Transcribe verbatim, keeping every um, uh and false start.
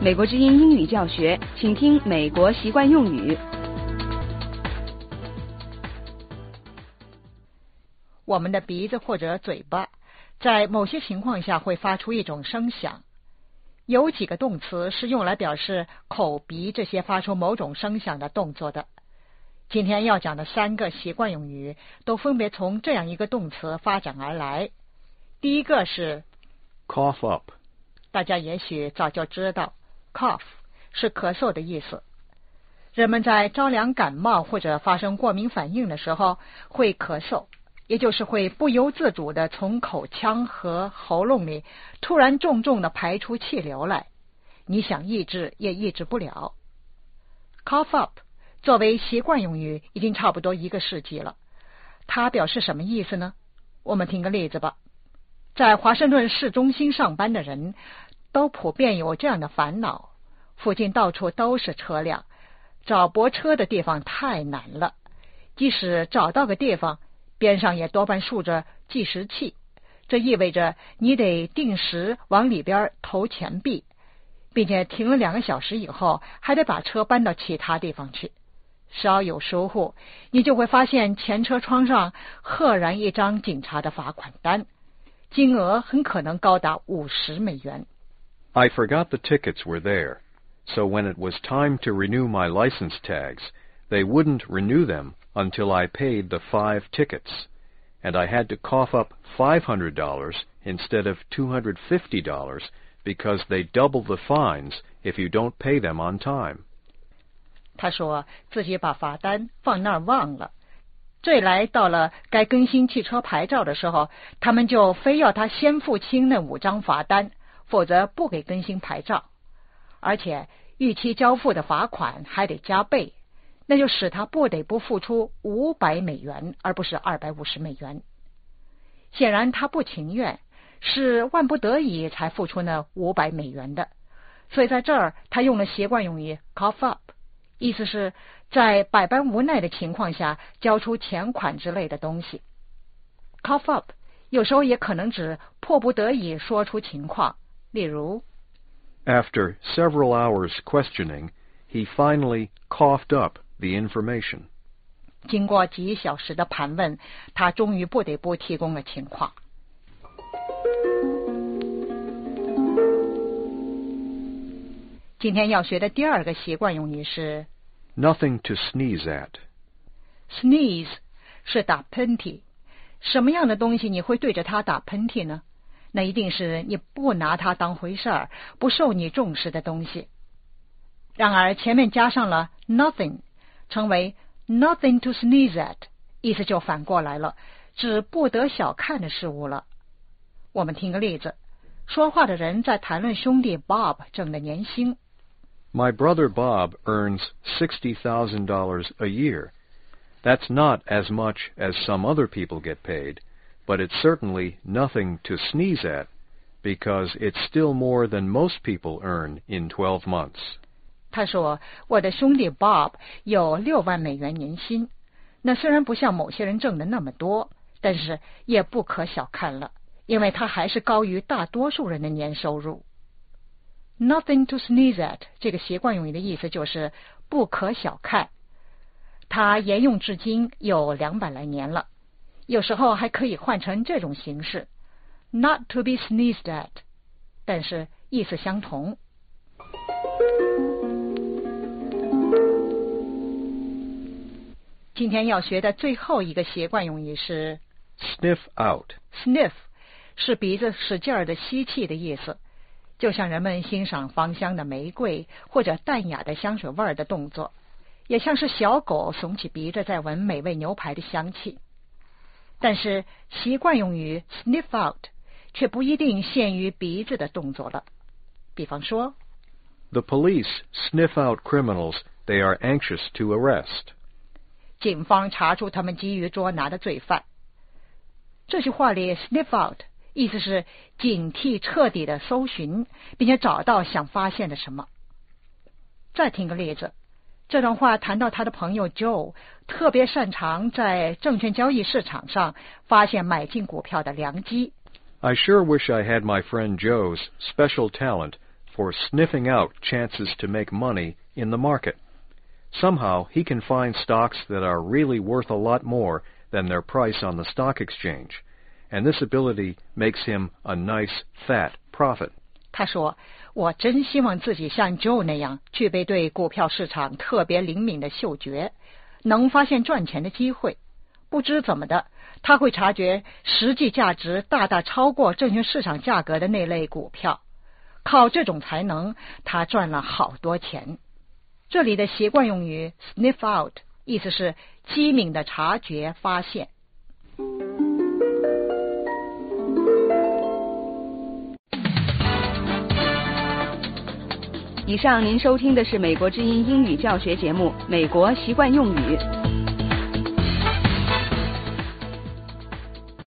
美国之音英语教学，请听美国习惯用语。 我们的鼻子或者嘴巴在某些情况下会发出一种声响。有几个动词是用来表示口鼻这些发出某种声响的动作的。今天要讲的三个习惯用语都分别从这样一个动词发展而来。第一个是 cough up， 大家也许早就知道 cough 是咳嗽的意思。人们在着凉感冒或者发生过敏反应的时候会咳嗽，也就是会不由自主地从口腔和喉咙里突然重重地排出气流来，你想抑制也抑制不了。 cough up 作为习惯用语已经差不多一个世纪了，它表示什么意思呢？我们听个例子吧。在华盛顿市中心上班的人都普遍有这样的烦恼，附近到处都是车辆，找泊车的地方太难了，即使找到个地方，边上也多半竖着计时器，这意味着你得定时往里边投钱币，并且停了两个小时以后还得把车搬到其他地方去。稍有疏忽，你就会发现前车窗上赫然一张警察的罚款单，金额很可能高达五十美元。 I forgot the tickets were there, so when it was time to renew my license tags, they wouldn't renew them until I paid the five tickets, and I had to cough up five hundred dollars instead of two hundred fifty dollars because they double the fines if you don't pay them on time. 他说自己把罚单放那儿忘了，这来到了该更新汽车牌照的时候，他们就非要他先付清那五张罚单，否则不给更新牌照，而且逾期交付的罚款还得加倍，那就使他不得不付出五百美元，而不是二百五十美元。显然他不情愿，是万不得已才付出那五百美元的，所以在这儿他用了习惯用语 cough up， 意思是在百般无奈的情况下交出钱款之类的东西。 cough up 有时候也可能指迫不得已说出情况，例如 After several hours questioning, he finally coughed up the information. 经过几小时的盘问，他终于不得不提供了情况。今天要学的第二个习惯用语是 Nothing to sneeze at. sneeze 是打喷嚏。什么样的东西你会对着它打喷嚏呢？那一定是你不拿它当回事儿，不受你重视的东西。然而前面加上了 nothing， 成为 nothing to sneeze at， 意思就反过来了，指不得小看的事物了。我们听个例子，说话的人在谈论兄弟 Bob 挣的年薪。 My brother Bob earns sixty thousand dollars a year. That's not as much as some other people get paid, but it's certainly nothing to sneeze at, because it's still more than most people earn in twelve months. 他说，我的兄弟 Bob 有六万美元年薪，那虽然不像某些人挣的那么多，但是也不可小看了，因为他还是高于大多数人的年收入。Nothing to sneeze at 这个习惯用语的意思就是不可小看，它沿用至今有两百来年了，有时候还可以换成这种形式 not to be sneezed at， 但是意思相同。今天要学的最后一个习惯用语是 Sniff out. Sniff 是鼻子使劲儿的吸气的意思，就像人们欣赏芳香的玫瑰或者淡雅的香水味儿的动作，也像是小狗耸起鼻子在闻美味牛排的香气。但是习惯用语 sniff out 却不一定限于鼻子的动作了。比方说 The police sniff out criminals they are anxious to arrest. 警方查出他们急于捉拿的罪犯。这句话里 sniff out 意思是警惕彻底的搜寻，并且找到想发现的什么。再听个例子，这段话谈到他的朋友 Joe 特别擅长在证券交易市场上发现买进股票的良机。 I sure wish I had my friend Joe's special talent for sniffing out chances to make money in the market. Somehow he can find stocks that are really worth a lot more than their price on the stock exchange, and this ability makes him a nice, fat profit. 他说，我真希望自己像 Joe 那样具备对股票市场特别灵敏的嗅觉，能发现赚钱的机会。不知怎么的，他会察觉实际价值大大超过证券市场价格的那类股票。靠这种才能，他赚了好多钱。这里的习惯用语 sniff out 意思是机敏的察觉发现。 以上您收听的是美国之音英语教学节目《美国习惯用语》。